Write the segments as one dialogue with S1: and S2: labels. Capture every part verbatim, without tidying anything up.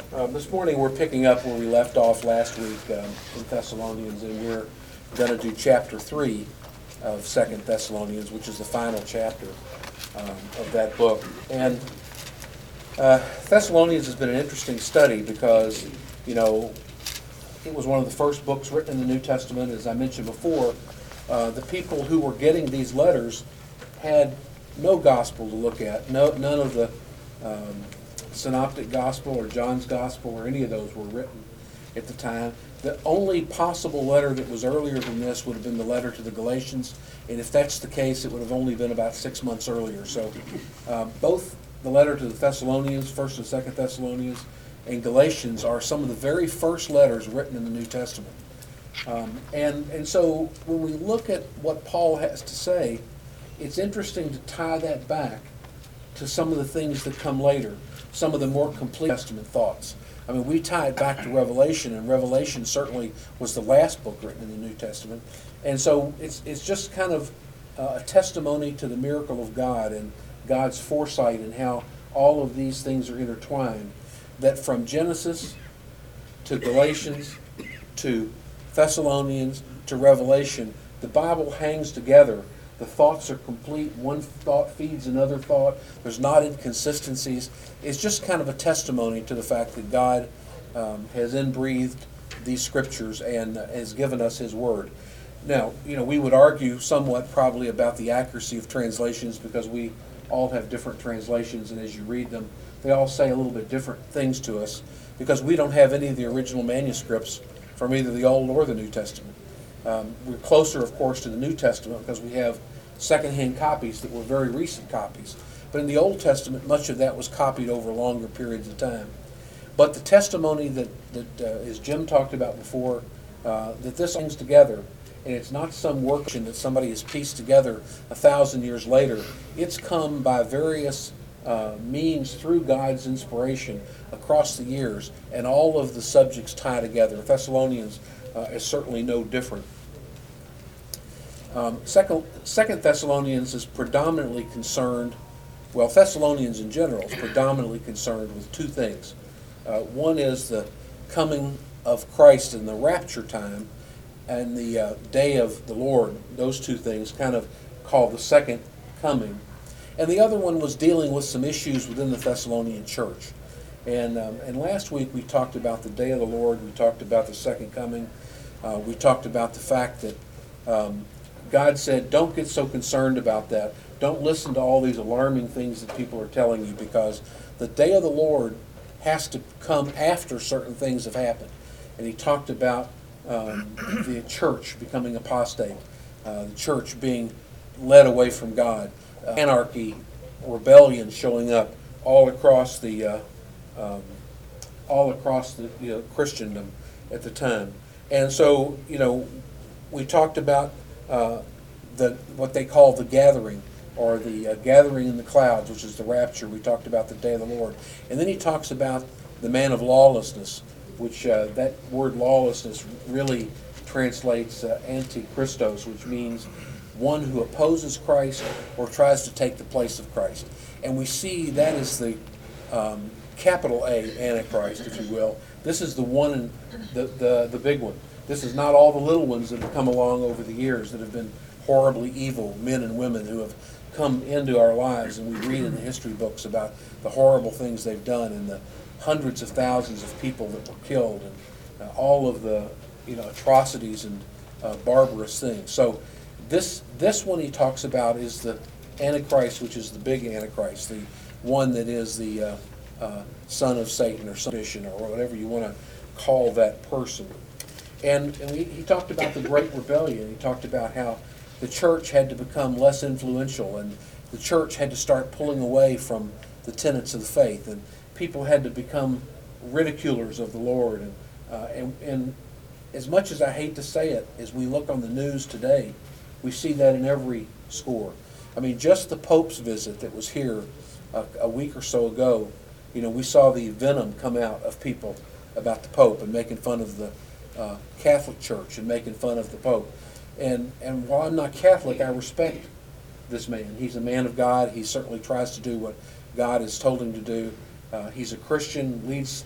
S1: Uh, this morning we're picking up where we left off last week um, in Thessalonians, and we're going to do chapter three of Second Thessalonians, which is the final chapter um, of that book. And uh, Thessalonians has been an interesting study because, you know, it was one of the first books written in the New Testament. As I mentioned before, uh, the people who were getting these letters had no gospel to look at. No, none of the um, Synoptic Gospel or John's Gospel or any of those were written at the time. The only possible letter that was earlier than this would have been the letter to the Galatians, and if that's the case, it would have only been about six months earlier. So uh, both the letter to the Thessalonians, First and Second Thessalonians, and Galatians are some of the very first letters written in the New Testament. Um, and, and so when we look at what Paul has to say, it's interesting to tie that back to some of the things that come later, some of the more complete Testament thoughts. I mean, we tie it back to Revelation, and Revelation certainly was the last book written in the New Testament. And so it's it's just kind of uh, a testimony to the miracle of God and God's foresight and how all of these things are intertwined, that from Genesis to Galatians to Thessalonians to Revelation, the Bible hangs together. The thoughts are complete. One thought feeds another thought. There's not inconsistencies. It's just kind of a testimony to the fact that God um, has inbreathed these scriptures and uh, has given us His Word. Now, you know, we would argue somewhat probably about the accuracy of translations because we all have different translations, and as you read them, they all say a little bit different things to us because we don't have any of the original manuscripts from either the Old or the New Testament. Um, we're closer, of course, to the New Testament because we have secondhand copies that were very recent copies. But in the Old Testament, much of that was copied over longer periods of time. But the testimony that, that uh, as Jim talked about before, uh, that this hangs together, and it's not some work that somebody has pieced together a thousand years later. It's come by various uh, means through God's inspiration across the years, and all of the subjects tie together. Thessalonians uh, is certainly no different. Um, second, second Thessalonians is predominantly concerned, well, Thessalonians in general is predominantly concerned with two things. Uh, one is the coming of Christ in the rapture time and the uh, day of the Lord. Those two things kind of called the second coming. And the other one was dealing with some issues within the Thessalonian church. And, um, and last week we talked about the day of the Lord. We talked about the second coming. Uh, we talked about the fact that um, God said, don't get so concerned about that. Don't listen to all these alarming things that people are telling you, because the day of the Lord has to come after certain things have happened. And he talked about um, the church becoming apostate, uh, the church being led away from God, uh, anarchy, rebellion showing up all across the uh, um, all across the you know, Christendom at the time. And so, you know, we talked about Uh, the what they call the gathering, or the uh, gathering in the clouds, which is the rapture. We talked about the day of the Lord. And then he talks about the man of lawlessness, which uh, that word lawlessness really translates uh, antichristos, which means one who opposes Christ or tries to take the place of Christ. And we see that is the um, capital A Antichrist, if you will. This is the one, in, the, the, the big one. This is not all the little ones that have come along over the years that have been horribly evil men and women who have come into our lives, and we read in the history books about the horrible things they've done and the hundreds of thousands of people that were killed and uh, all of the you know atrocities and uh, barbarous things. So this this one he talks about is the Antichrist, which is the big Antichrist, the one that is the uh, uh, son of Satan or son of Satan or whatever you want to call that person. And, and we, he talked about the Great Rebellion. He talked about how the church had to become less influential, and the church had to start pulling away from the tenets of the faith, and people had to become ridiculers of the Lord. And, uh, and, and as much as I hate to say it, as we look on the news today, we see that in every score. I mean, just the Pope's visit that was here a, a week or so ago, you know, we saw the venom come out of people about the Pope and making fun of the Uh, Catholic Church and making fun of the Pope. And and while I'm not Catholic, I respect this man. He's a man of God. He certainly tries to do what God has told him to do. Uh, he's a Christian, leads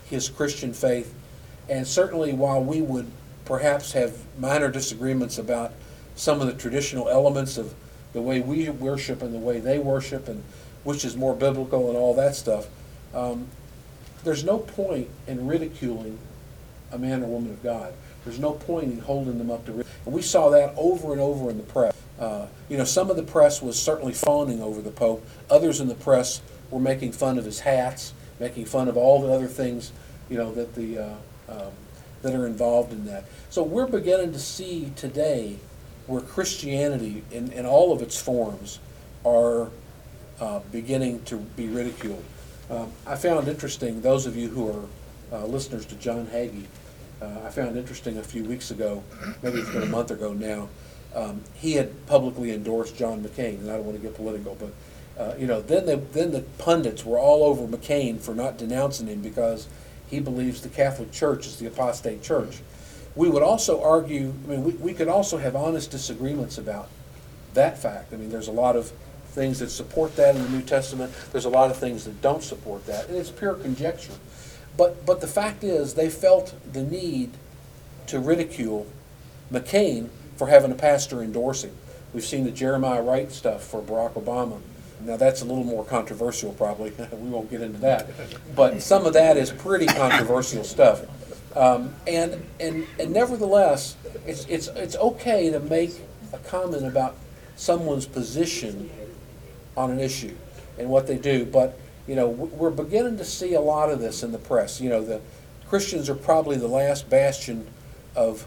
S1: his Christian faith. And certainly while we would perhaps have minor disagreements about some of the traditional elements of the way we worship and the way they worship and which is more biblical and all that stuff, um, there's no point in ridiculing a man or woman of God. There's no point in holding them up to ridicule. And we saw that over and over in the press. Uh, you know, some of the press was certainly fawning over the Pope. Others in the press were making fun of his hats, making fun of all the other things, you know, that the uh, um, that are involved in that. So we're beginning to see today where Christianity, in, in all of its forms, are uh, beginning to be ridiculed. Um, I found interesting, those of you who are uh, listeners to John Hagee, uh, I found interesting a few weeks ago, maybe it's been a month ago now, um, he had publicly endorsed John McCain, and I don't want to get political, but uh, you know, then the, then the pundits were all over McCain for not denouncing him because he believes the Catholic Church is the apostate church. We would also argue, I mean, we, we could also have honest disagreements about that fact. I mean, there's a lot of things that support that in the New Testament. There's a lot of things that don't support that, and it's pure conjecture. But, but the fact is, they felt the need to ridicule McCain for having a pastor endorse him. We've seen the Jeremiah Wright stuff for Barack Obama. Now, that's a little more controversial, probably. We won't get into that. But some of that is pretty controversial stuff. Um, and, and, and nevertheless, it's, it's, it's okay to make a comment about someone's position on an issue and what they do. But, you know, we're beginning to see a lot of this in the press. You know, the Christians are probably the last bastion of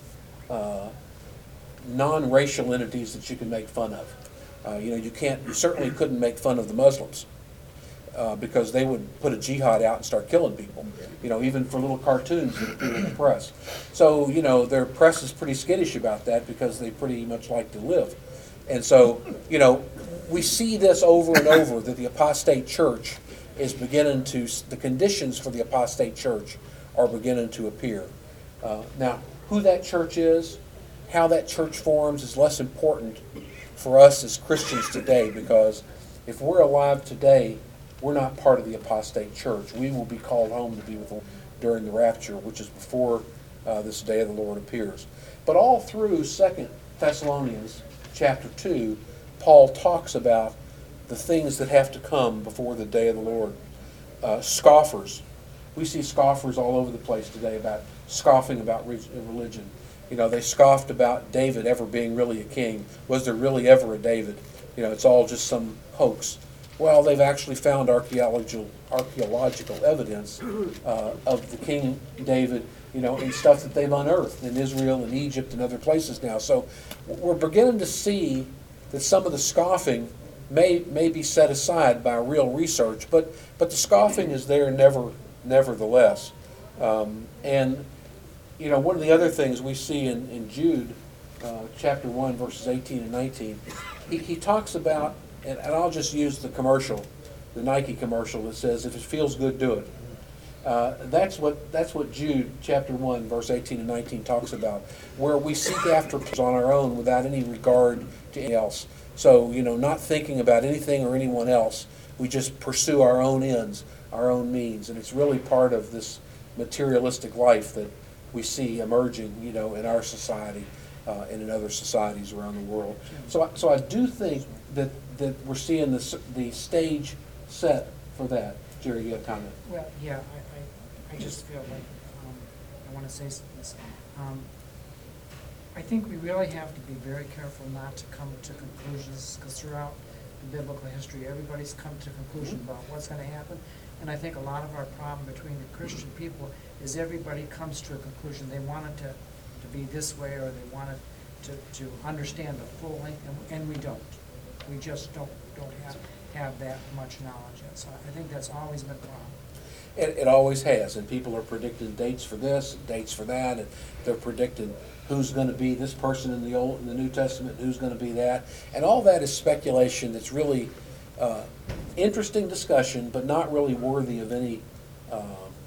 S1: uh, non-racial entities that you can make fun of. Uh, you know, you can't, you certainly couldn't make fun of the Muslims uh, because they would put a jihad out and start killing people, you know, even for little cartoons that appear in the press. So, you know, their press is pretty skittish about that because they pretty much like to live. And so, you know, we see this over and over that the apostate church is beginning to, the conditions for the apostate church are beginning to appear. Uh, now, who that church is, how that church forms is less important for us as Christians today, because if we're alive today, we're not part of the apostate church. We will be called home to be with the Lord during the rapture, which is before uh, this day of the Lord appears. But all through Second Thessalonians chapter two, Paul talks about the things that have to come before the day of the Lord. Uh, scoffers. We see scoffers all over the place today about scoffing about religion. You know, they scoffed about David ever being really a king. Was there really ever a David? You know, it's all just some hoax. Well, they've actually found archaeological archaeological evidence uh, of the King David, you know, in stuff that they've unearthed in Israel and Egypt and other places now. So we're beginning to see that some of the scoffing may may be set aside by real research, but but the scoffing is there never nevertheless. Um, and you know, one of the other things we see in, in Jude, uh, chapter one, verses eighteen and nineteen, he, he talks about, and, and I'll just use the commercial, the Nike commercial that says, if it feels good, do it. Uh, that's what that's what Jude, chapter one, verse eighteen and nineteen talks about, where we seek after on our own without any regard to anything else. So, you know, not thinking about anything or anyone else, we just pursue our own ends, our own means, and it's really part of this materialistic life that we see emerging, you know, in our society uh, and in other societies around the world. So, I- so I do think that, that we're seeing the, the stage set for that. Jerry, you have a comment?
S2: Well, yeah, I, I, I just feel like, um, I want to say this. Um, I think we really have to be very careful not to come to conclusions, because throughout the biblical history, everybody's come to a conclusion about what's going to happen. And I think a lot of our problem between the Christian people is everybody comes to a conclusion. They want it to, to be this way, or they want it to, to understand the full length, and, and we don't. We just don't don't have, have that much knowledge yet. So I think that's always been a problem.
S1: It, it always has, and people are predicting dates for this, and dates for that, and they're predicting who's going to be this person in the Old, in the New Testament, who's going to be that, and all that is speculation. That's really uh, interesting discussion, but not really worthy of any uh,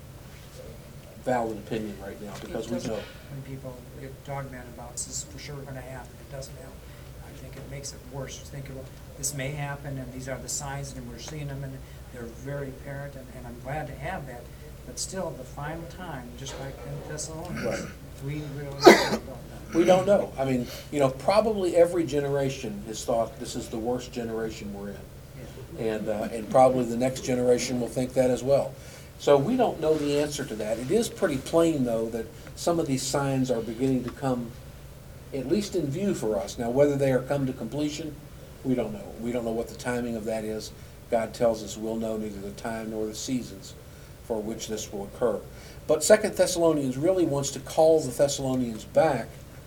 S1: valid opinion right now, because we know
S2: when people get dogmatic about this is for sure going to happen, it doesn't happen. I think it makes it worse. Just think about this may happen, and these are the signs, and we're seeing them, and they're very apparent, and, and I'm glad to have that But still, the final time, just like in Thessalonians,
S1: Right.
S2: we really don't know about that.
S1: We don't know. I mean, you know, probably every generation has thought this is the worst generation we're in.
S2: Yeah.
S1: And, uh, and probably the next generation will think that as well. So we don't know the answer to that. It is pretty plain, though, that some of these signs are beginning to come, at least in view for us. Now, whether they are come to completion, we don't know. We don't know what the timing of that is. God tells us we'll know neither the time nor the seasons for which this will occur. But Second Thessalonians really wants to call the Thessalonians back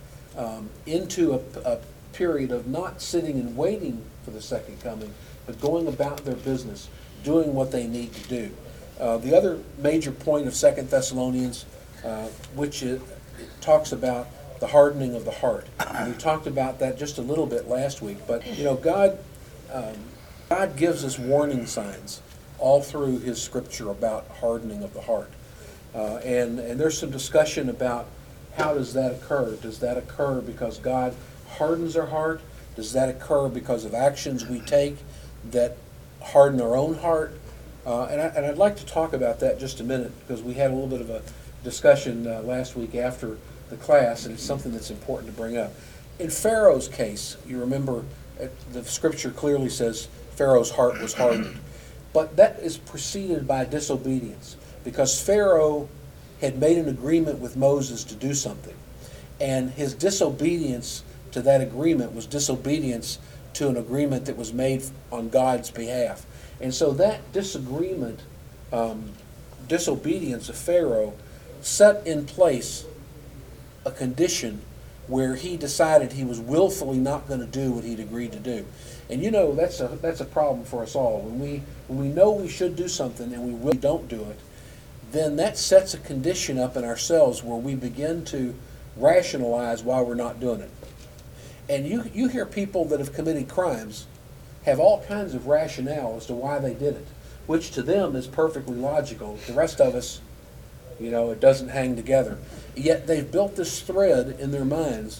S1: um, into a, a period of not sitting and waiting for the second coming, but going about their business, doing what they need to do. Uh, the other major point of Second Thessalonians, uh, which it, it talks about the hardening of the heart. And we talked about that just a little bit last week, but you know, God, um, God gives us warning signs all through His Scripture about hardening of the heart. Uh, and, and there's some discussion about how does that occur? Does that occur because God hardens our heart? Does that occur because of actions we take that harden our own heart? Uh, and, I, and I'd like to talk about that just a minute, because we had a little bit of a discussion uh, last week after the class, and it's something that's important to bring up. In Pharaoh's case, you remember uh, the Scripture clearly says Pharaoh's heart was hardened. But that is preceded by disobedience, because Pharaoh had made an agreement with Moses to do something, and his disobedience to that agreement was disobedience to an agreement that was made on God's behalf. And so that disagreement, um, disobedience of Pharaoh set in place a condition where he decided he was willfully not going to do what he'd agreed to do. And you know, that's a that's a problem for us all. When we when we know we should do something and we really don't do it, then that sets a condition up in ourselves where we begin to rationalize why we're not doing it. And you you hear people that have committed crimes have all kinds of rationale as to why they did it, which to them is perfectly logical. The rest of us, you know, it doesn't hang together. Yet they've built this thread in their minds,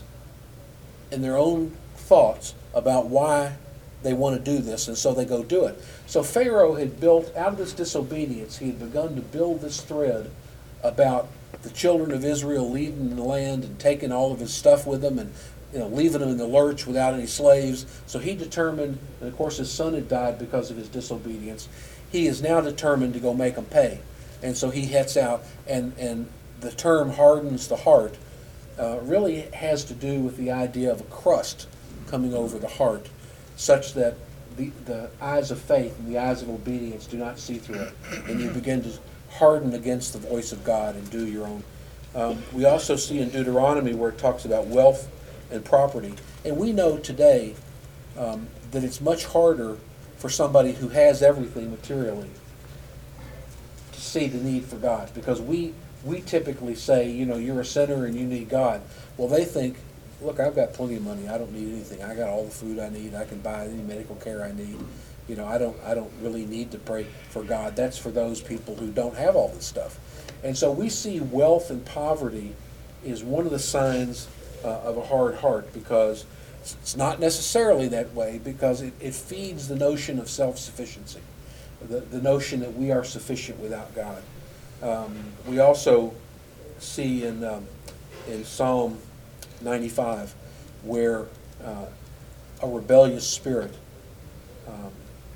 S1: in their own thoughts, about why they want to do this, and so they go do it. So Pharaoh had built, out of this disobedience, he had begun to build this thread about the children of Israel leaving the land and taking all of his stuff with them, and you know, leaving them in the lurch without any slaves. So he determined, and of course his son had died because of his disobedience, he is now determined to go make them pay. And so he heads out, and, and the term hardens the heart uh, really has to do with the idea of a crust coming over the heart, such that the, the eyes of faith and the eyes of obedience do not see through it, and you begin to harden against the voice of God and do your own. Um, we also see in Deuteronomy where it talks about wealth and property, and we know today um, that it's much harder for somebody who has everything materially to see the need for God, because we we typically say, you know, you're a sinner and you need God. Well, they think, look, I've got plenty of money. I don't need anything. I got all the food I need. I can buy any medical care I need. You know, I don't I don't really need to pray for God. That's for those people who don't have all this stuff. And so we see wealth and poverty is one of the signs uh, of a hard heart, because it's not necessarily that way, because it, it feeds the notion of self-sufficiency, the, the notion that we are sufficient without God. Um, we also see in, um, in Psalm ninety-five where uh, a rebellious spirit um,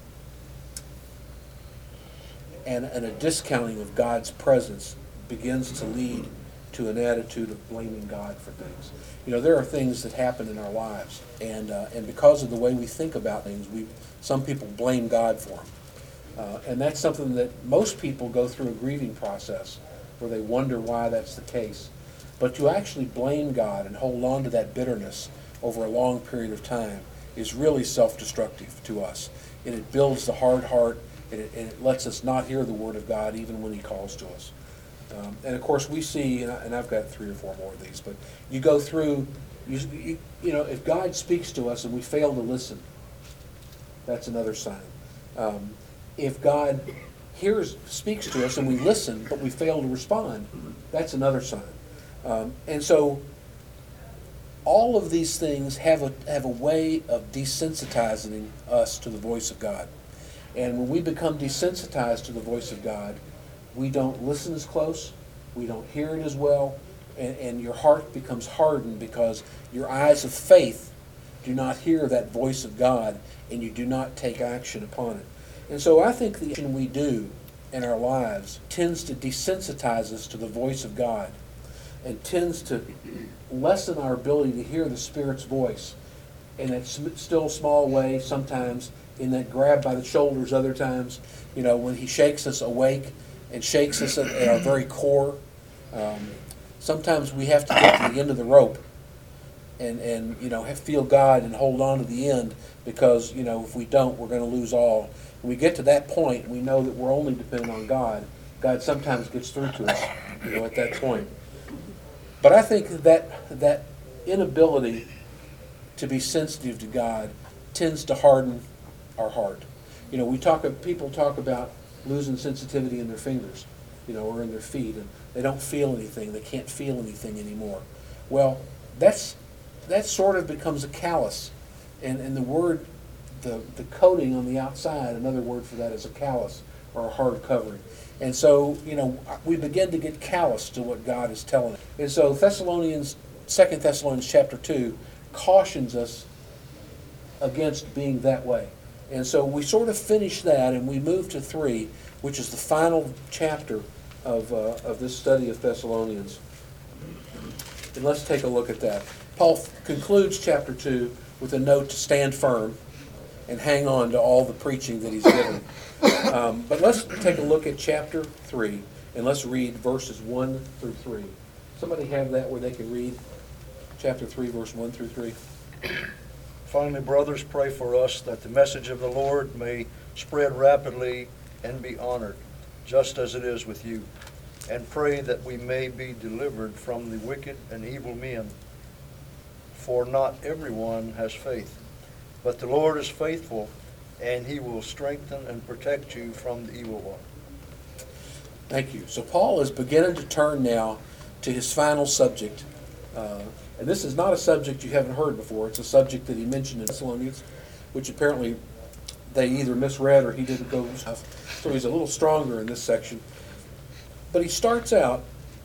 S1: and, and a discounting of God's presence begins to lead to an attitude of blaming God for things. You know, there are things that happen in our lives, and uh, and because of the way we think about things, we some people blame God for them. Uh, and that's something that most people go through a grieving process where they wonder why that's the case. But to actually blame God and hold on to that bitterness over a long period of time is really self-destructive to us. And it builds the hard heart, and it, and it lets us not hear the word of God even when He calls to us. Um, and of course we see, and, I, and I've got three or four more of these, but you go through, you, you, you know, if God speaks to us and we fail to listen, that's another sign. Um, if God hears, speaks to us and we listen, but we fail to respond, that's another sign. Um, and so all of these things have a, have a way of desensitizing us to the voice of God. And when we become desensitized to the voice of God, we don't listen as close, we don't hear it as well, and, and your heart becomes hardened because your eyes of faith do not hear that voice of God, and you do not take action upon it. And so I think the action we do in our lives tends to desensitize us to the voice of God, and tends to lessen our ability to hear the Spirit's voice in that still small way sometimes, in that grab by the shoulders other times, you know, when he shakes us awake and shakes us at, at our very core. Um, sometimes we have to get to the end of the rope and, and you know, have, feel God and hold on to the end, because, you know, if we don't, we're going to lose all. When we get to that point, we know that we're only dependent on God. God sometimes gets through to us, you know, at that point. But I think that that inability to be sensitive to God tends to harden our heart. You know, we talk. People talk about losing sensitivity in their fingers, you know, or in their feet, and they don't feel anything. They can't feel anything anymore. Well, that's that sort of becomes a callus, and and the word, the the coating on the outside, another word for that is a callus or a hard covering. And so, you know, we begin to get callous to what God is telling us. And so Thessalonians, Second Thessalonians chapter two cautions us against being that way. And so we sort of finish that and we move to three, which is the final chapter of, uh, of this study of Thessalonians. And let's take a look at that. Paul f- concludes chapter two with a note to stand firm and hang on to all the preaching that he's given. Um, but let's take a look at chapter three, and let's read verses one through three. Somebody have that where they can read chapter three, verse one through three.
S3: Finally, brothers, pray for us that the message of the Lord may spread rapidly and be honored, just as it is with you. And pray that we may be delivered from the wicked and evil men. For not everyone has faith. But the Lord is faithful, and he will strengthen and protect you from the evil one.
S1: Thank you. So Paul is beginning to turn now to his final subject. Uh, and this is not a subject you haven't heard before. It's a subject that he mentioned in Thessalonians, which apparently they either misread or he didn't go. So he's a little stronger in this section. But he starts out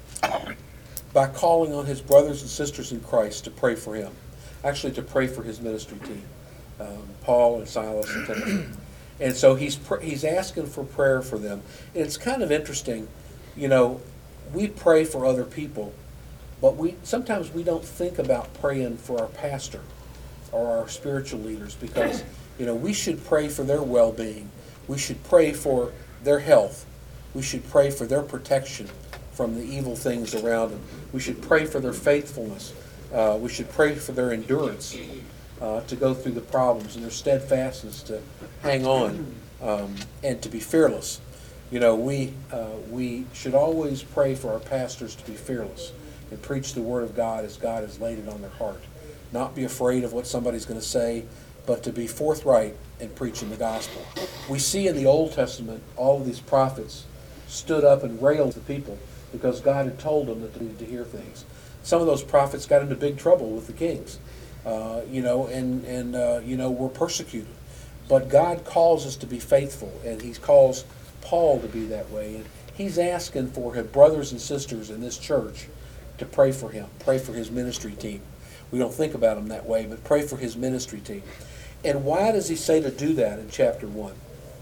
S1: by calling on his brothers and sisters in Christ to pray for him. Actually, to pray for his ministry team. Um, Paul and Silas and Timothy. And so he's pr- he's asking for prayer for them. And it's kind of interesting, you know, we pray for other people, but we sometimes we don't think about praying for our pastor or our spiritual leaders, because, you know, we should pray for their well-being. We should pray for their health. We should pray for their protection from the evil things around them. We should pray for their faithfulness. Uh, we should pray for their endurance. Uh, to go through the problems, and their steadfastness to hang on, um, and to be fearless. You know, we uh, we should always pray for our pastors to be fearless and preach the Word of God as God has laid it on their heart. Not be afraid of what somebody's going to say, but to be forthright in preaching the gospel. We see in the Old Testament all of these prophets stood up and railed the people because God had told them that they needed to hear things. Some of those prophets got into big trouble with the kings. Uh, you know, and, and uh, you know, we're persecuted. But God calls us to be faithful, and he calls Paul to be that way. And he's asking for his brothers and sisters in this church to pray for him, pray for his ministry team. We don't think about him that way, but pray for his ministry team. And why does he say to do that in chapter one?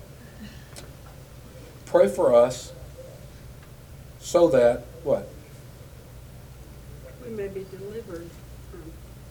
S1: Pray for us so that, what?
S4: We may be delivered from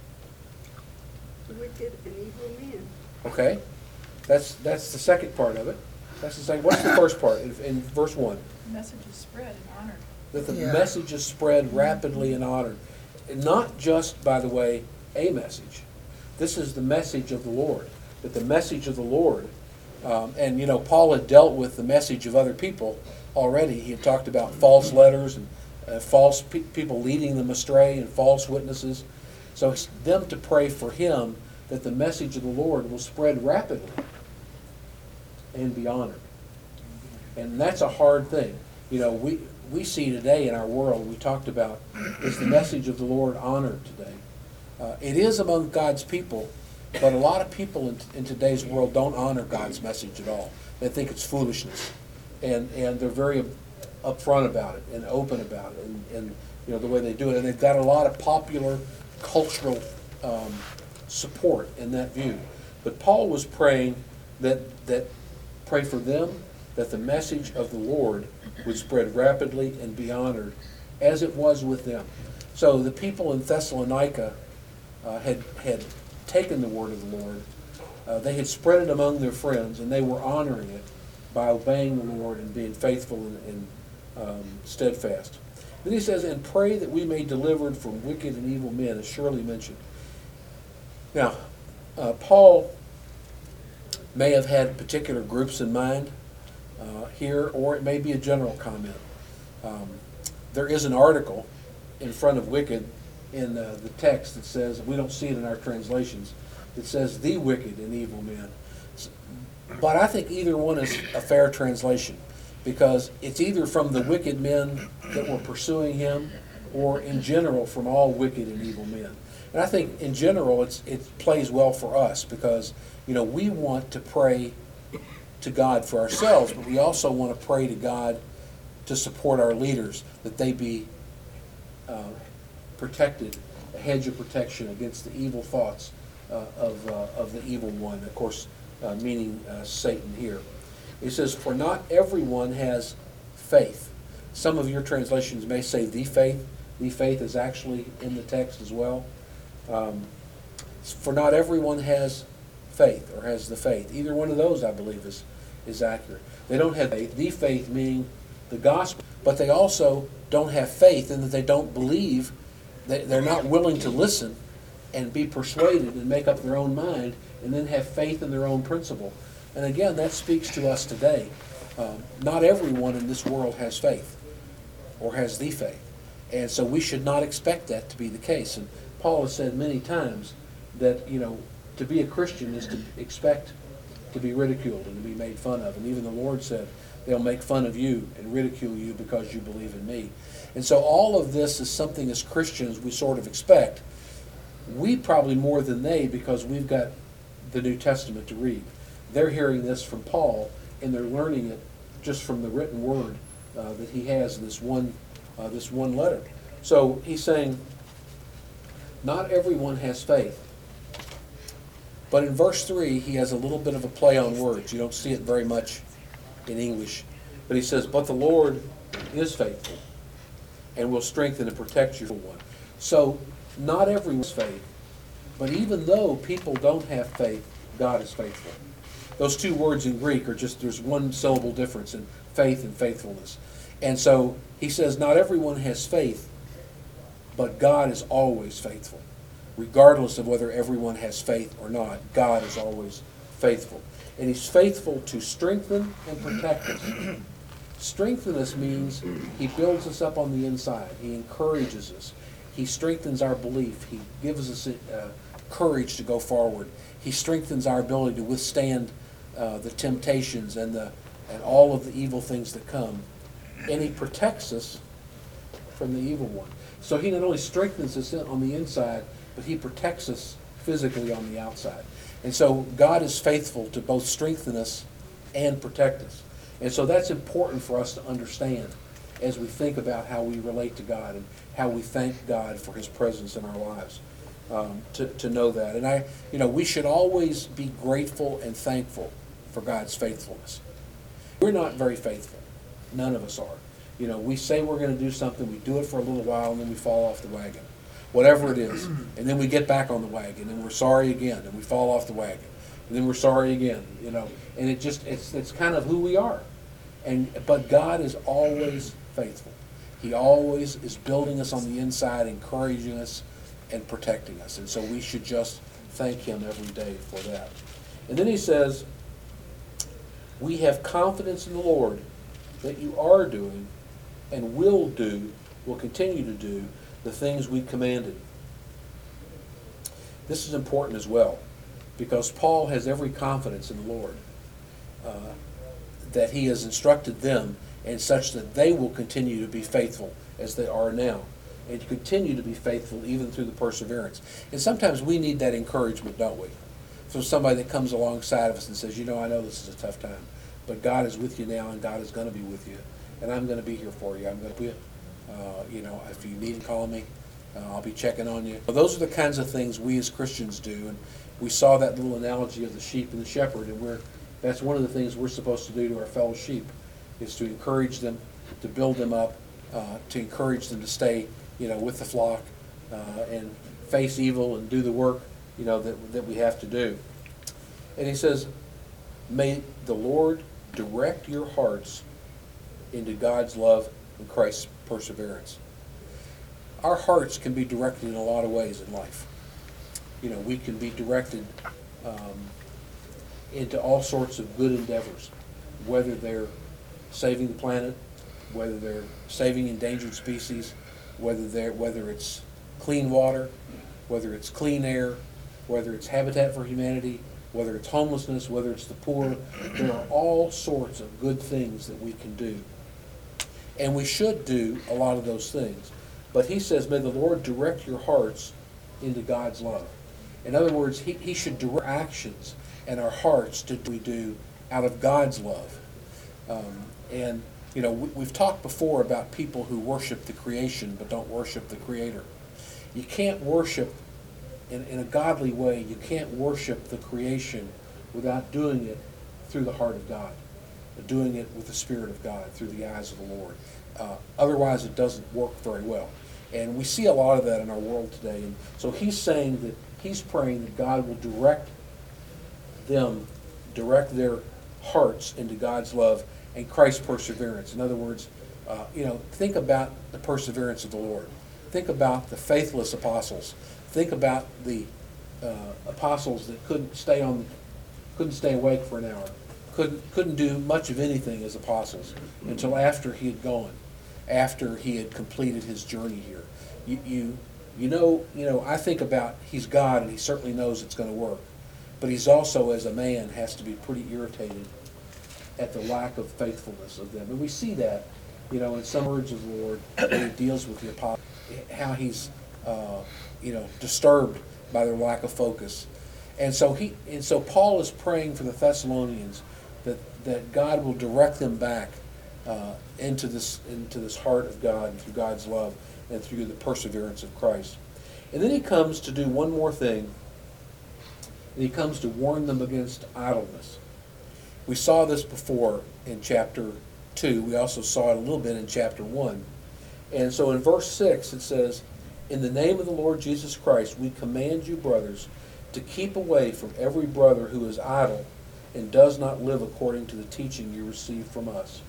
S4: wicked and evil men.
S1: Okay, that's that's the second part of it. That's the second. What's the first part in, in verse one?
S5: The message is spread and honored.
S1: That the
S2: Yeah.
S1: message is spread rapidly and honored. And not just, by the way, a message. This is the message of the Lord. That the message of the Lord, um, and you know, Paul had dealt with the message of other people already. He had talked about false letters and uh, false pe- people leading them astray and false witnesses. So it's them to pray for him that the message of the Lord will spread rapidly and be honored. And that's a hard thing. You know, we, we see today in our world, we talked about, is the message of the Lord honored today? Uh, it is among God's people, but a lot of people in, in today's world don't honor God's message at all. They think it's foolishness. And, and they're very upfront about it and open about it, and, and you know the way they do it, and they've got a lot of popular cultural um, support in that view. But Paul was praying that that pray for them that the message of the Lord would spread rapidly and be honored, as it was with them. So the people in Thessalonica uh, had had taken the word of the Lord. Uh, they had spread it among their friends, and they were honoring it by obeying the Lord and being faithful and, and um, steadfast. Then he says, and pray that we may be delivered from wicked and evil men, as Shirley mentioned. Now, uh, Paul may have had particular groups in mind uh, here, or it may be a general comment. Um, there is an article in front of wicked in uh, the text that says, we don't see it in our translations, it says the wicked and evil men. But I think either one is a fair translation, because it's either from the wicked men that were pursuing him, or in general from all wicked and evil men. And I think in general it's, it plays well for us, because you know we want to pray to God for ourselves, but we also want to pray to God to support our leaders, that they be uh, protected, a hedge of protection against the evil thoughts uh, of, uh, of the evil one, of course, uh, meaning uh, Satan here. It says, for not everyone has faith. Some of your translations may say the faith. The faith is actually in the text as well. Um, for not everyone has faith, or has the faith. Either one of those, I believe, is, is accurate. They don't have faith. The faith meaning the gospel, but they also don't have faith in that they don't believe. They, they're not willing to listen and be persuaded and make up their own mind and then have faith in their own principle. And again, that speaks to us today. Um, not everyone in this world has faith or has the faith. And so we should not expect that to be the case. And Paul has said many times that, you know, to be a Christian is to expect to be ridiculed and to be made fun of. And even the Lord said, they'll make fun of you and ridicule you because you believe in me. And so all of this is something as Christians we sort of expect. We probably more than they, because we've got the New Testament to read. They're hearing this from Paul, and they're learning it just from the written word uh, that he has in this one, uh, this one letter. So he's saying, not everyone has faith. But in verse three, he has a little bit of a play on words. You don't see it very much in English. But he says, but the Lord is faithful and will strengthen and protect you. One. So not everyone's faith, but even though people don't have faith, God is faithful. Those two words in Greek are just, there's one syllable difference in faith and faithfulness. And so he says, not everyone has faith, but God is always faithful. Regardless of whether everyone has faith or not, God is always faithful. And he's faithful to strengthen and protect us. Strengthen us means he builds us up on the inside. He encourages us. He strengthens our belief. He gives us uh, courage to go forward. He strengthens our ability to withstand uh, the temptations and the and all of the evil things that come. And he protects us from the evil one. So he not only strengthens us on the inside, but he protects us physically on the outside. And so God is faithful to both strengthen us and protect us. And so that's important for us to understand as we think about how we relate to God and how we thank God for his presence in our lives, um, to, to know that. And I, you know, we should always be grateful and thankful for God's faithfulness. We're not very faithful. None of us are. You know, we say we're going to do something, we do it for a little while, and then we fall off the wagon. Whatever it is. And then we get back on the wagon, and we're sorry again, and we fall off the wagon. And then we're sorry again, you know. And it just, it's it's kind of who we are. And but God is always faithful. He always is building us on the inside, encouraging us, and protecting us. And so we should just thank him every day for that. And then he says, we have confidence in the Lord that you are doing and will do, will continue to do, the things we commanded. This is important as well, because Paul has every confidence in the Lord uh, that he has instructed them, and such that they will continue to be faithful as they are now, and continue to be faithful even through the perseverance. And sometimes we need that encouragement, don't we? From somebody that comes alongside of us and says, you know, I know this is a tough time, but God is with you now, and God is going to be with you. and I'm going to be here for you. I'm going to be, uh, you know, if you need to call me, uh, I'll be checking on you. Well, those are the kinds of things we as Christians do, and we saw that little analogy of the sheep and the shepherd, and we're that's one of the things we're supposed to do to our fellow sheep, is to encourage them, to build them up, uh, to encourage them to stay, you know, with the flock, uh, and face evil and do the work, you know, that that we have to do. And he says, may the Lord direct your hearts into God's love and Christ's perseverance. Our hearts can be directed in a lot of ways in life. You know, we can be directed um, into all sorts of good endeavors, whether they're saving the planet, whether they're saving endangered species, whether they're whether it's clean water, whether it's clean air, whether it's Habitat for Humanity, whether it's homelessness, whether it's the poor. There are all sorts of good things that we can do. And we should do a lot of those things. But he says, may the Lord direct your hearts into God's love. In other words, he, he should direct our actions and our hearts to we do out of God's love. Um, and, you know, we, we've talked before about people who worship the creation but don't worship the Creator. You can't worship in, in a godly way, you can't worship the creation without doing it through the heart of God, doing it with the Spirit of God, through the eyes of the Lord. Uh, otherwise, it doesn't work very well. And we see a lot of that in our world today. And so he's saying that he's praying that God will direct them, direct their hearts into God's love and Christ's perseverance. In other words, uh, you know, think about the perseverance of the Lord. Think about the faithless apostles. Think about the uh, apostles that couldn't stay on, couldn't stay awake for an hour, couldn't couldn't do much of anything as apostles until after he had gone, after he had completed his journey here. You you you know you know I think about he's God and he certainly knows it's going to work, but he's also as a man has to be pretty irritated at the lack of faithfulness of them, and we see that, you know, in some words of the Lord when he deals with the apostles, how he's uh, you know disturbed by their lack of focus. And so he and so Paul is praying for the Thessalonians that, that God will direct them back uh, into this into this heart of God and through God's love and through the perseverance of Christ. And then he comes to do one more thing, and he comes to warn them against idleness. We saw this before in chapter two. We also saw it a little bit in chapter one. And so in verse six it says, in the name of the Lord Jesus Christ, we command you, brothers, to keep away from every brother who is idle and does not live according to the teaching you received from us.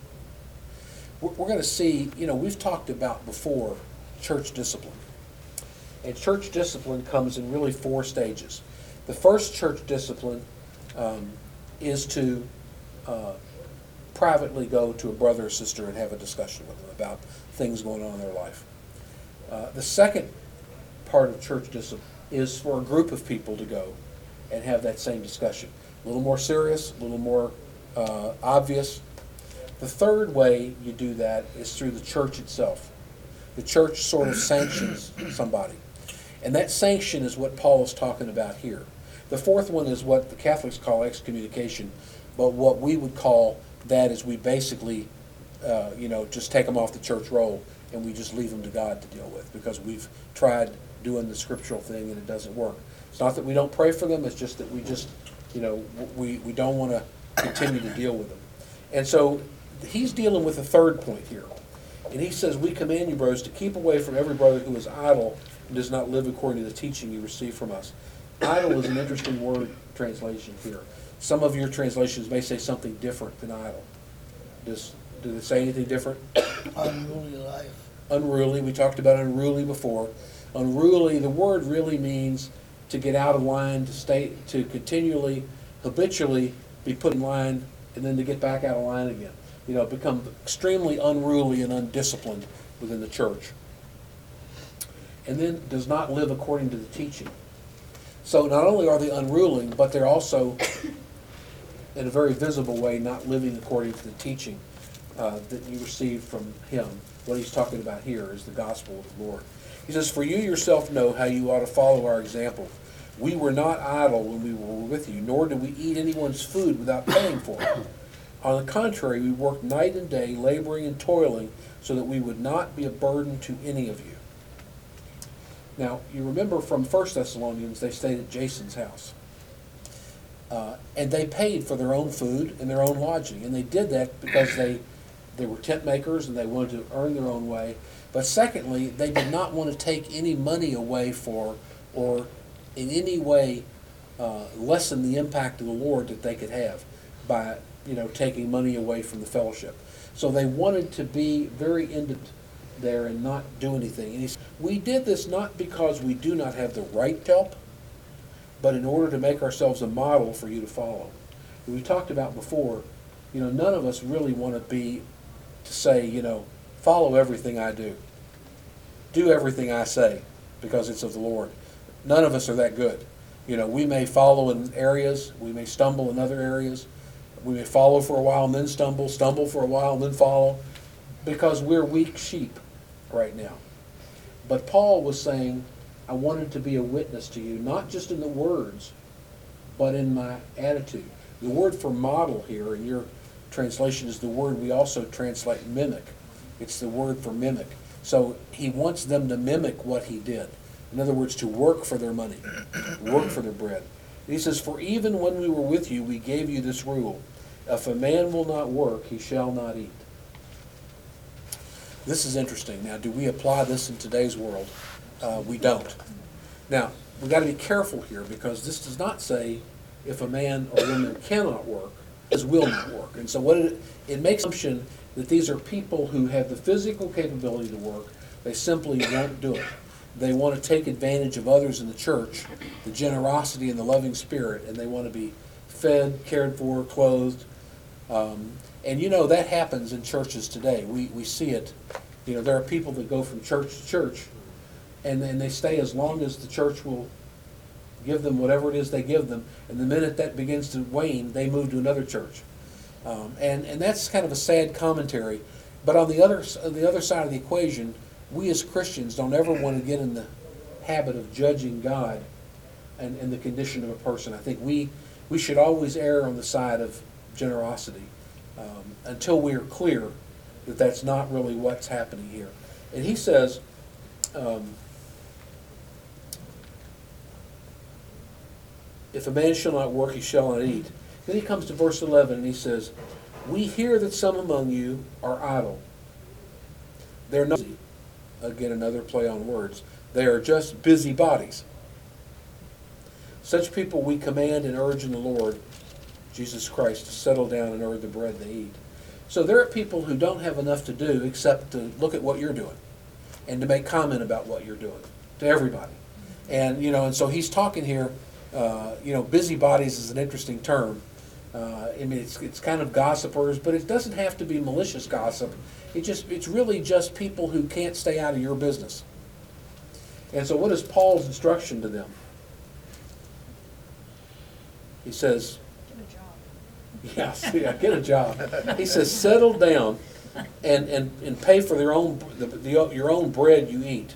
S1: We're going to see, you know, we've talked about before church discipline. And church discipline comes in really four stages. The first church discipline um, is to uh, privately go to a brother or sister and have a discussion with them about things going on in their life. Uh, the second part of church discipline is for a group of people to go and have that same discussion. A little more serious, a little more uh, obvious. The third way you do that is through the church itself. The church sort of sanctions somebody. And that sanction is what Paul is talking about here. The fourth one is what the Catholics call excommunication, but what we would call that is we basically, uh, you know, just take them off the church roll and we just leave them to God to deal with because we've tried doing the scriptural thing and it doesn't work. It's not that we don't pray for them, it's just that we just, you know, we, we don't want to continue to deal with them. And so he's dealing with a third point here. And he says, we command you, brothers, to keep away from every brother who is idle and does not live according to the teaching you received from us. Idle is an interesting word translation here. Some of your translations may say something different than idle. Does, do they say anything different?
S6: Unruly life.
S1: Unruly, we talked about unruly before. Unruly, the word really means to get out of line, to stay, to continually, habitually be put in line, and then to get back out of line again. You know, become extremely unruly and undisciplined within the church. And then does not live according to the teaching. So not only are they unruly, but they're also, in a very visible way, not living according to the teaching uh, that you received from him. What he's talking about here is the gospel of the Lord. He says, for you yourself know how you ought to follow our example. We were not idle when we were with you, nor did we eat anyone's food without paying for it. On the contrary, we work night and day, laboring and toiling, so that we would not be a burden to any of you. Now, you remember from First Thessalonians, they stayed at Jason's house. Uh, and they paid for their own food and their own lodging. And they did that because they, they were tent makers and they wanted to earn their own way. But secondly, they did not want to take any money away for, or in any way uh, lessen the impact of the Lord that they could have by, you know, taking money away from the fellowship. So they wanted to be very independent there and not do anything. And he said, we did this not because we do not have the right to help, but in order to make ourselves a model for you to follow. We talked about before, you know, none of us really want to be, to say, you know, follow everything I do. Do everything I say because it's of the Lord. None of us are that good. You know, we may follow in areas, we may stumble in other areas. We may follow for a while and then stumble, stumble for a while and then follow, because we're weak sheep right now. But Paul was saying, I wanted to be a witness to you, not just in the words, but in my attitude. The word for model here in your translation is the word we also translate mimic. It's the word for mimic. So he wants them to mimic what he did. In other words, to work for their money, work for their bread. And he says, for even when we were with you, we gave you this rule. If a man will not work, he shall not eat. This is interesting. Now, do we apply this in today's world? Uh, we don't. Now, we've got to be careful here, because this does not say if a man or woman cannot work, his will not work. And so what it, it makes the assumption that these are people who have the physical capability to work, they simply won't do it. They want to take advantage of others in the church, the generosity and the loving spirit, and they want to be fed, cared for, clothed. Um, and you know, that happens in churches today. We, we see it. You know, there are people that go from church to church, and then they stay as long as the church will give them whatever it is they give them, and the minute that begins to wane, they move to another church. Um, and, and that's kind of a sad commentary. But on the other, on the other side of the equation, we as Christians don't ever want to get in the habit of judging God and, and the condition of a person. I think we, we should always err on the side of generosity um, until we are clear that that's not really what's happening here. And he says, um, if a man shall not work, he shall not eat. Then he comes to verse eleven and he says, we hear that some among you are idle. They're not, again another play on words, they are just busybodies. Such people we command and urge in the Lord Jesus Christ to settle down and earn the bread they eat. So there are people who don't have enough to do except to look at what you're doing and to make comment about what you're doing to everybody. And you know, and so he's talking here. Uh, you know, busybodies is an interesting term. Uh, I mean, it's it's kind of gossipers, but it doesn't have to be malicious gossip. It just it's really just people who can't stay out of your business. And so, what is Paul's instruction to them? He says,
S5: Get a job.
S1: yes, yeah, get a job. He says, settle down and, and, and pay for their own the, the, your own bread you eat.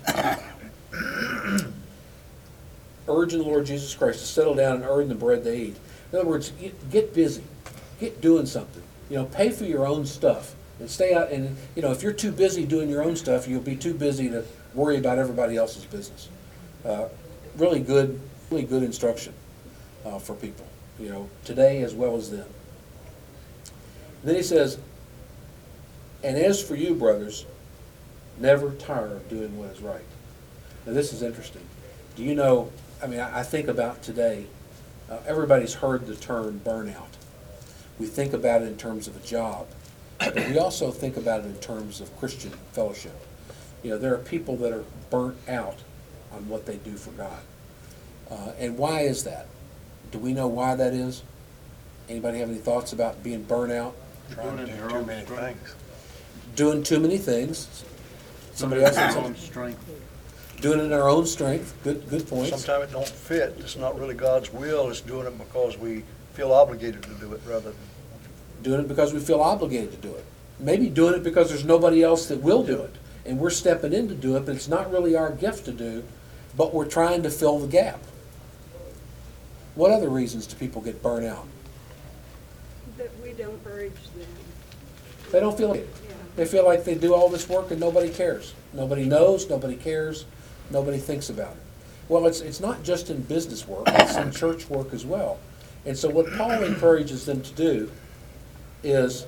S1: Urge in the Lord Jesus Christ to settle down and earn the bread they eat. In other words, get, get busy, get doing something. You know, pay for your own stuff and stay out. And you know, if you're too busy doing your own stuff, you'll be too busy to worry about everybody else's business. Uh, really good, really good instruction uh, for people. You know, today as well as then. And then he says, and as for you, brothers, never tire of doing what is right. Now this is interesting. Do you know, I mean, I, I think about today, uh, everybody's heard the term burnout. We think about it in terms of a job, but we also think about it in terms of Christian fellowship. You know, there are people that are burnt out on what they do for God. Uh, and why is that? Do we know why that is? Anybody have any thoughts about being burnt out?
S3: Trying to do too many things.
S1: Doing too many things. Somebody else has something?
S7: Strength.
S1: Doing it in our own strength. Good, good points.
S3: Sometimes it don't fit. It's not really God's will. It's doing it because we feel obligated to do it rather than.
S1: Doing it because we feel obligated to do it. Maybe doing it because there's nobody else that will do it. And we're stepping in to do it, but it's not really our gift to do, but we're trying to fill the gap. What other reasons do people get burnt out?
S4: That we we don't urge them.
S1: They don't feel like it.
S4: Yeah.
S1: They feel like they do all this work and nobody cares. Nobody knows, nobody cares, nobody thinks about it. Well, it's, it's not just in business work, it's in church work as well. And so what Paul encourages them to do is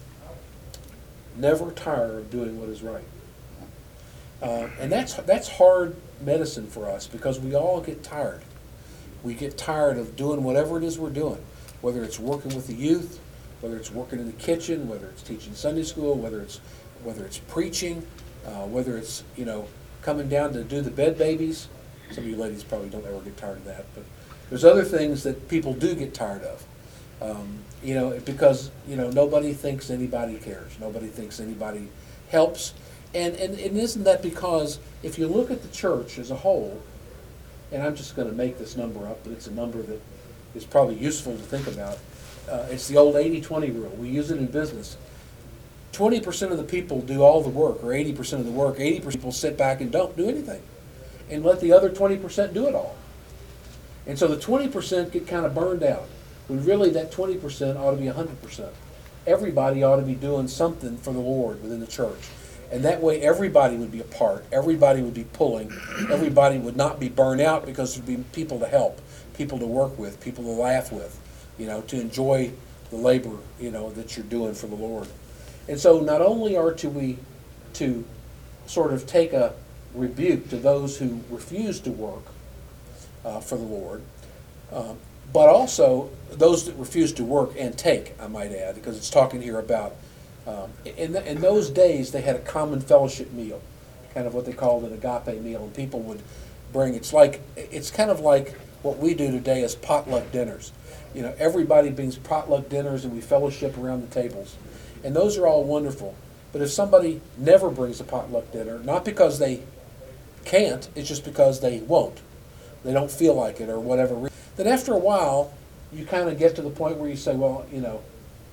S1: never tire of doing what is right. Uh, and that's, that's hard medicine for us because we all get tired. We get tired of doing whatever it is we're doing, whether it's working with the youth, whether it's working in the kitchen, whether it's teaching Sunday school, whether it's whether it's preaching, uh, whether it's, you know, coming down to do the bed babies. Some of you ladies probably don't ever get tired of that, but there's other things that people do get tired of. Um, you know, because, you know, nobody thinks anybody cares. Nobody thinks anybody helps. And, and, and isn't that because if you look at the church as a whole, and I'm just going to make this number up, but it's a number that is probably useful to think about. Uh, it's the old eighty twenty rule. We use it in business. twenty percent of the people do all the work, or eighty percent of the work. eighty percent of people sit back and don't do anything, and let the other twenty percent do it all. And so the twenty percent get kind of burned out, when really that twenty percent ought to be one hundred percent. Everybody ought to be doing something for the Lord within the church. And that way everybody would be a part, everybody would be pulling, everybody would not be burned out because there'd be people to help, people to work with, people to laugh with, you know, to enjoy the labor, you know, that you're doing for the Lord. And so not only are to we to sort of take a rebuke to those who refuse to work uh, for the Lord, um, but also those that refuse to work and take, I might add, because it's talking here about, um, in, the, in those days they had a common fellowship meal, kind of what they called an agape meal, and people would bring, it's like, it's kind of like what we do today as potluck dinners. You know, everybody brings potluck dinners and we fellowship around the tables. And those are all wonderful. But if somebody never brings a potluck dinner, not because they can't, it's just because they won't, they don't feel like it or whatever reason, then after a while, you kind of get to the point where you say, well, you know,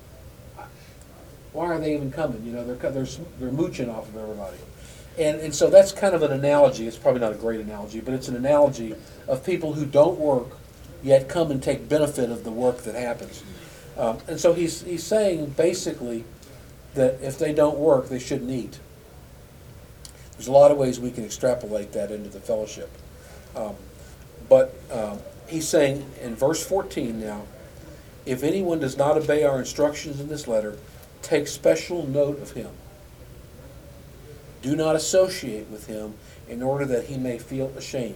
S1: why are they even coming? You know, they're, they're, they're mooching off of everybody. And, and so that's kind of an analogy. It's probably not a great analogy, but it's an analogy of people who don't work yet come and take benefit of the work that happens. Um, and so he's, he's saying basically that if they don't work, they shouldn't eat. There's a lot of ways we can extrapolate that into the fellowship. Um, but um, he's saying in verse fourteen now, if anyone does not obey our instructions in this letter, take special note of him. Do not associate with him in order that he may feel ashamed.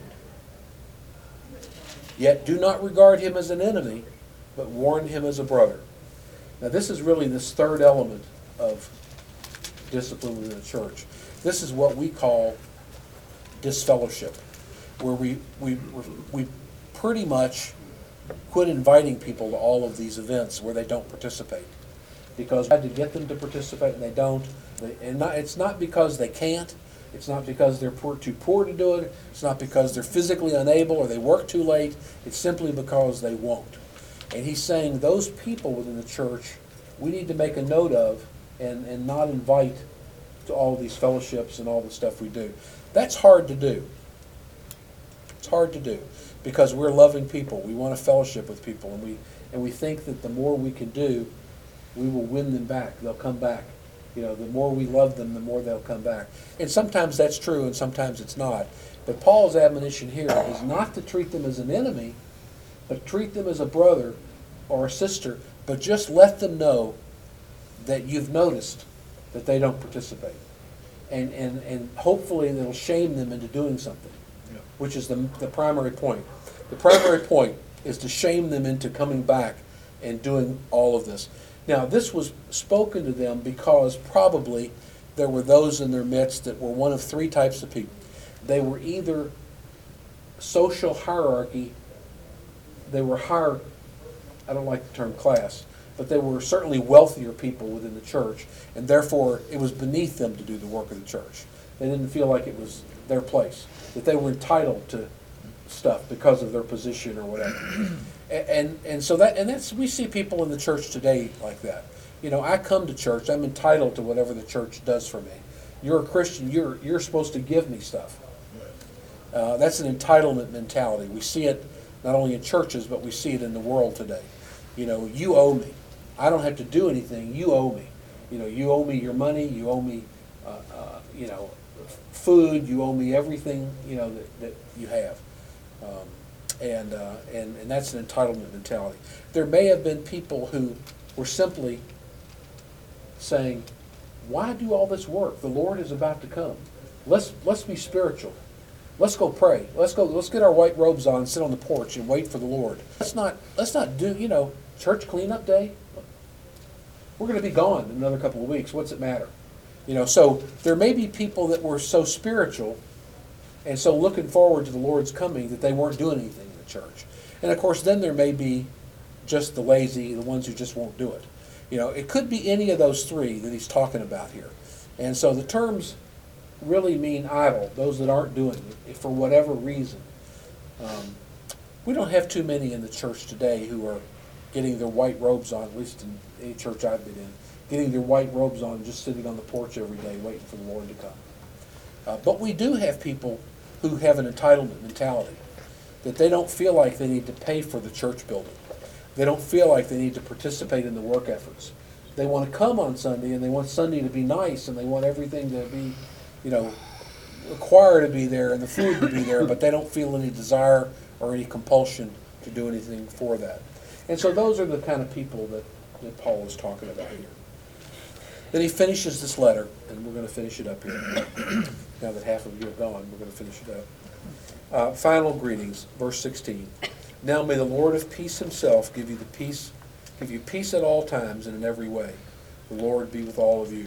S1: Yet do not regard him as an enemy, but warn him as a brother. Now this is really this third element of discipline within the church. This is what we call disfellowship, where we, we, we pretty much quit inviting people to all of these events where they don't participate. Because we had to get them to participate and they don't. They, and not, it's not because they can't. It's not because they're poor, too poor to do it. It's not because they're physically unable or they work too late. It's simply because they won't. And he's saying those people within the church we need to make a note of and, and not invite to all these fellowships and all the stuff we do. That's hard to do. It's hard to do because we're loving people. We want to fellowship with people, and we and we think that the more we can do, we will win them back. They'll come back. You know, the more we love them, the more they'll come back. And sometimes that's true, and sometimes it's not. But Paul's admonition here is not to treat them as an enemy, but treat them as a brother or a sister, but just let them know that you've noticed that they don't participate. And, and, and hopefully it'll shame them into doing something,
S3: Yeah.
S1: which is the, the primary point. The primary point is to shame them into coming back and doing all of this. Now, this was spoken to them because probably there were those in their midst that were one of three types of people. They were either social hierarchy, they were higher, I don't like the term class, but they were certainly wealthier people within the church, and therefore it was beneath them to do the work of the church. They didn't feel like it was their place, that they were entitled to stuff because of their position or whatever. And, and and so that and that's we see people in the church today like that. You know, I come to church, I'm entitled to whatever the church does for me. You're a Christian, you're you're supposed to give me stuff. Uh, that's an entitlement mentality. We see it not only in churches, but we see it in the world today. You know, you owe me. I don't have to do anything. You owe me. You know, you owe me your money. You owe me, uh, uh, you know, food. You owe me everything, you know, that, that you have. Um, and, uh, and, and that's an entitlement mentality. There may have been people who were simply saying, why do all this work? The Lord is about to come. Let's, let's be spiritual. Let's go pray. Let's go, let's get our white robes on, sit on the porch and wait for the Lord. Let's not, let's not do, you know, church cleanup day. We're going to be gone in another couple of weeks. What's it matter? You know, so there may be people that were so spiritual and so looking forward to the Lord's coming that they weren't doing anything in the church. And of course, then there may be just the lazy, the ones who just won't do it. You know, it could be any of those three that he's talking about here. And so the terms really mean idle, those that aren't doing it for whatever reason. Um, we don't have too many in the church today who are getting their white robes on, at least in any church I've been in, getting their white robes on and just sitting on the porch every day waiting for the Lord to come. Uh, but we do have people who have an entitlement mentality, that they don't feel like they need to pay for the church building. They don't feel like they need to participate in the work efforts. They want to come on Sunday, and they want Sunday to be nice, and they want everything to be, you know, the choir to be there and the food to be there, but they don't feel any desire or any compulsion to do anything for that. And so those are the kind of people that, that Paul is talking about here. Then he finishes this letter, and we're going to finish it up here. Now that half of you are gone, we're going to finish it up. Uh, final greetings, verse sixteen. Now may the Lord of peace himself give you the peace, give you peace at all times and in every way. The Lord be with all of you.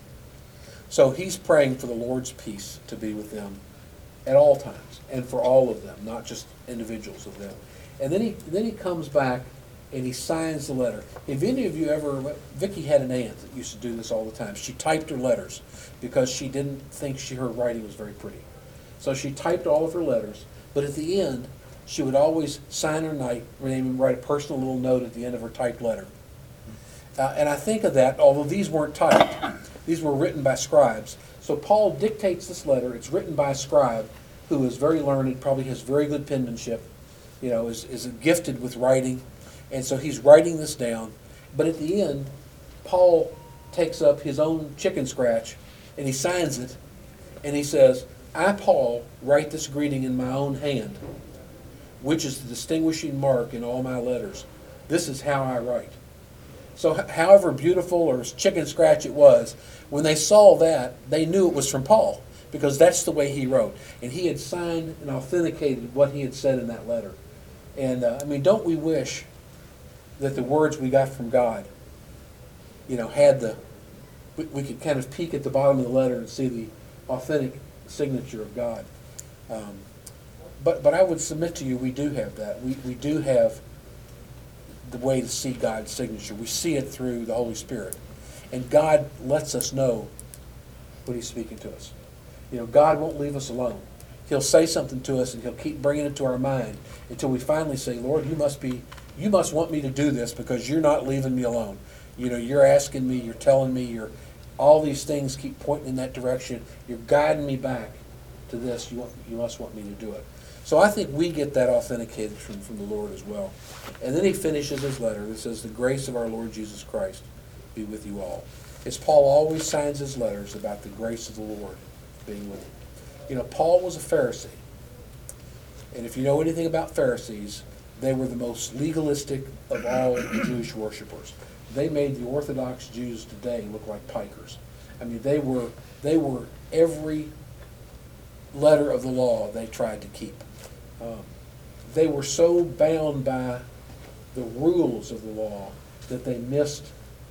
S1: So he's praying for the Lord's peace to be with them at all times, and for all of them, not just individuals of them. And then he then he comes back and he signs the letter. If any of you ever, Vicki had an aunt that used to do this all the time. She typed her letters because she didn't think she her writing was very pretty. So she typed all of her letters, but at the end, she would always sign her name and write a personal little note at the end of her typed letter. Uh, and I think of that, although these weren't typed, these were written by scribes. So Paul dictates this letter. It's written by a scribe who is very learned, probably has very good penmanship, you know, is, is gifted with writing. And so he's writing this down. But at the end, Paul takes up his own chicken scratch and he signs it. And he says, I, Paul, write this greeting in my own hand, which is the distinguishing mark in all my letters. This is how I write. So however beautiful or chicken scratch it was, when they saw that, they knew it was from Paul, because that's the way he wrote. And he had signed and authenticated what he had said in that letter. And uh, I mean, don't we wish that the words we got from God, you know, had the, we, we could kind of peek at the bottom of the letter and see the authentic signature of God. Um, but but I would submit to you, we do have that. We, we do have the way to see God's signature. We see it through the Holy Spirit. And God lets us know when he's speaking to us. You know, God won't leave us alone. He'll say something to us and he'll keep bringing it to our mind until we finally say, Lord, you must be, you must want me to do this because you're not leaving me alone. You know, you're asking me, you're telling me, you're, all these things keep pointing in that direction. You're guiding me back to this. You want, you must want me to do it. So I think we get that authenticated from, from the Lord as well. And then he finishes his letter. It says, the grace of our Lord Jesus Christ be with you all. As Paul always signs his letters about the grace of the Lord being with him. You know, Paul was a Pharisee. And if you know anything about Pharisees, they were the most legalistic of all the Jewish worshipers. They made the Orthodox Jews today look like pikers. I mean, they were, they were every letter of the law they tried to keep. Um, they were so bound by the rules of the law that they missed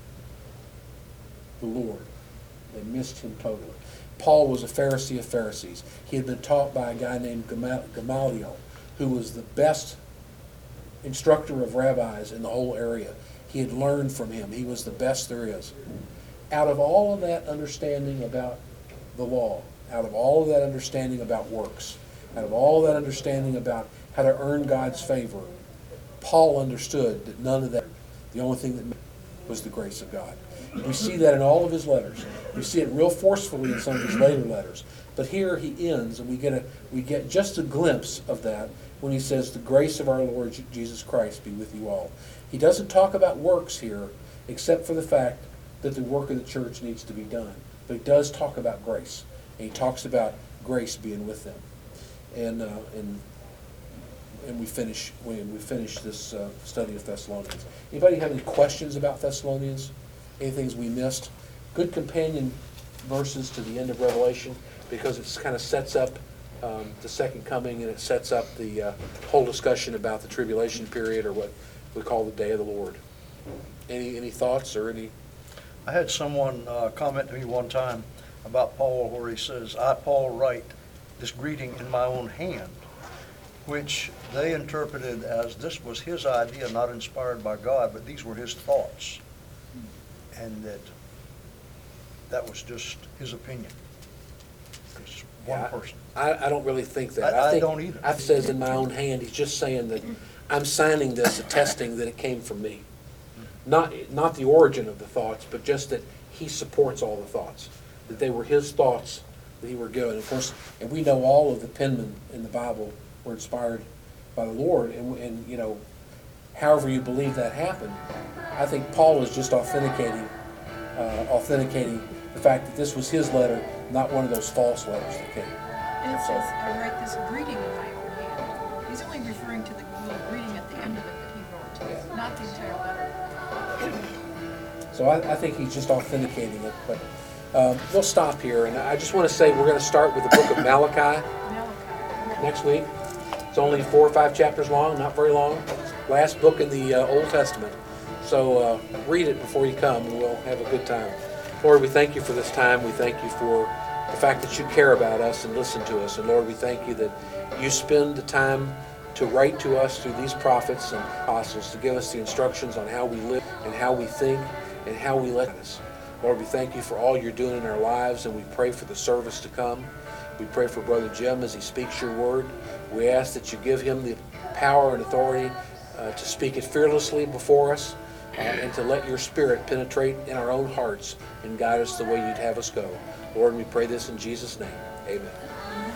S1: the Lord. They missed him totally. Paul was a Pharisee of Pharisees. He had been taught by a guy named Gamaliel, who was the best instructor of rabbis in the whole area. He had learned from him. He was the best there is. Out of all of that understanding about the law, out of all of that understanding about works, out of all that understanding about how to earn God's favor, Paul understood that none of that, the only thing that mattered was the grace of God. We see that in all of his letters. We see it real forcefully in some of his later letters. But here he ends, and we get a we get just a glimpse of that when he says, the grace of our Lord Jesus Christ be with you all. He doesn't talk about works here, except for the fact that the work of the church needs to be done. But he does talk about grace, and he talks about grace being with them. And uh, and and we finish when we finish this uh, study of Thessalonians. Anybody have any questions about Thessalonians? Any things we missed? Good companion verses to the end of Revelation, because it kind of sets up um, the second coming, and it sets up the uh, whole discussion about the tribulation period, or what we call the day of the Lord. Any any thoughts or any?
S3: I had someone uh, comment to me one time about Paul where he says, I, Paul, write this greeting in my own hand, which they interpreted as this was his idea, not inspired by God, but these were his thoughts. And that that was just his opinion. It's one
S1: Yeah,
S3: person.
S1: I, I don't really think that.
S3: I- I
S1: think,
S3: don't either.
S1: I says in my own hand, he's just saying that I'm signing this, attesting that it came from me. Not, not the origin of the thoughts, but just that he supports all the thoughts, that they were his thoughts that he were given. Of course, and we know all of the penmen in the Bible were inspired by the Lord, and, and you know, however you believe that happened, I think Paul is just authenticating, uh, authenticating the fact that this was his letter, not one of those false letters that came.
S5: And it says, I write this greeting in my own hand. He's only referring to the little greeting at the end of it that he wrote,
S1: Yeah.
S5: not the entire letter.
S1: So I, I think he's just authenticating it, but um, we'll stop here, and I just want to say we're going to start with the book of Malachi
S5: Malachi.
S1: next week. It's only four or five chapters long, not very long. Last book in the uh, Old Testament. So uh, read it before you come, and we'll have a good time. Lord, we thank you for this time. We thank you for the fact that you care about us and listen to us. And Lord, we thank you that you spend the time to write to us through these prophets and apostles to give us the instructions on how we live and how we think and how we let us. Lord, we thank you for all you're doing in our lives, and we pray for the service to come. We pray for Brother Jim as he speaks your word. We ask that you give him the power and authority uh, to speak it fearlessly before us, uh, and to let your spirit penetrate in our own hearts and guide us the way you'd have us go. Lord, we pray this in Jesus' name. Amen.